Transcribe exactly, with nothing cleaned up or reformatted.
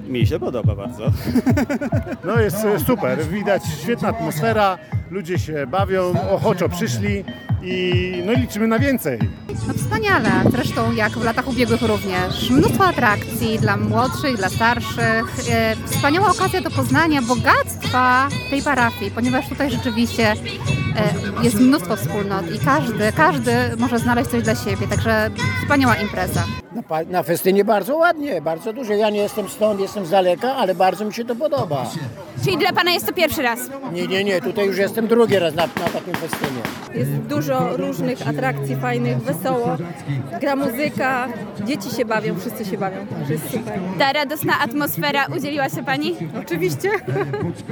Mi się podoba bardzo. No jest e, super, widać świetna atmosfera, ludzie się bawią, ochoczo przyszli i no i liczymy na więcej. No wspaniale, zresztą jak w latach ubiegłych również. Mnóstwo atrakcji dla młodszych, dla starszych. E, Wspaniała okazja do poznania bogactwa tej parafii, ponieważ tutaj rzeczywiście e, jest mnóstwo wspólnot i każdy, każdy może znaleźć coś dla siebie, także wspaniała impreza. Na, pa- na festynie bardzo ładnie, bardzo dużo. Ja nie jestem stąd, jestem z daleka, ale bardzo mi się to podoba. Czyli dla Pana jest to pierwszy raz? Nie, nie, nie, tutaj już jestem drugi raz na, na takim festynie. Jest dużo różnych atrakcji fajnych, wesoło, gra muzyka, dzieci się bawią, wszyscy się bawią, także jest super. Ta radosna atmosfera udzieliła się Pani? Oczywiście.